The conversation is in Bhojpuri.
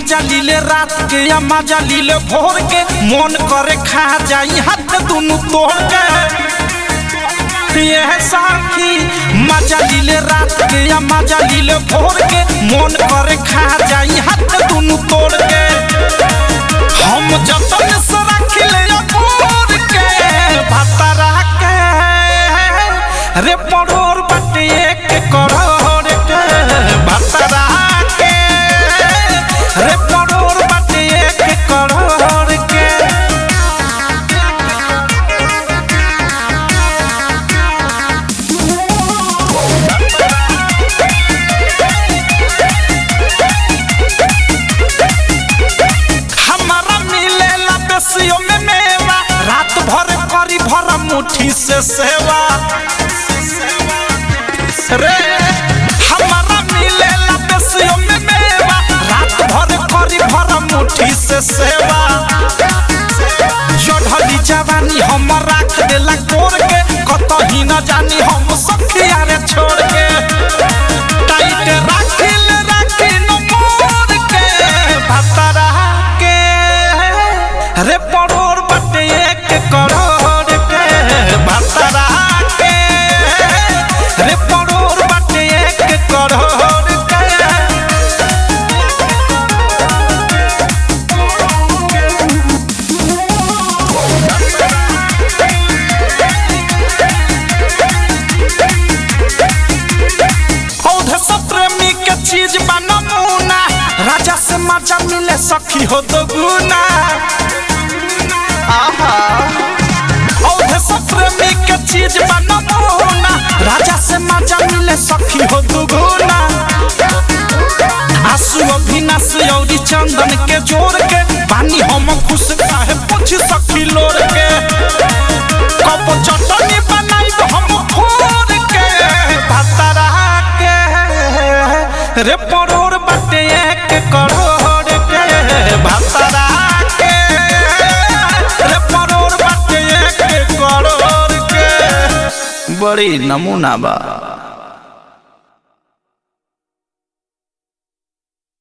मजा लीले रात के या मजा लीले भोर के मन करे खा जाई हाथ दुनु तोड़ के ये साथी मजा लीले रात के या मजा लीले भोर के मन करे खा जाई हाथ दुनु तोड़ के हम जतन से रखिले भोर के भतरा के रे परोर बटे 1 करोड़ के भतरा रे परोर बटे 1 करोड़ के हमारा मिलेला बेसियों में मेवा रात भर करी भरा मुट्ठी से सेवा रे हमारा मिलेला बेसियों में मेवा रात भर करी भरा मुट्ठी से सेवा चढ़ली जवानी हम राख देला कोर के कतही न जानी हम सखिया रे छोड़ के टाइट राखिल न मोर के भतरा के रे परोर बटे 1 करोड़ के भतरा के रे परोर बटे 1 करोड़ के प्रेमी के चीज बा नमूना राजा से मजा मिले सखी हो दो गुना प्रेमी के चीज बा नमूना राजा से मजा मिले सखी हो दो गुना आंसू अभिनाश औरी चंदन के जोड़ के पानी हम खुश काहे पूछ सखी लोर के कब चटनी बनाई हम फोड़ के भतरा रे परोर बटे 1 करोड़ के भतरा के रे परोर बटे 1 करोड़ के बड़ी नमूना बा।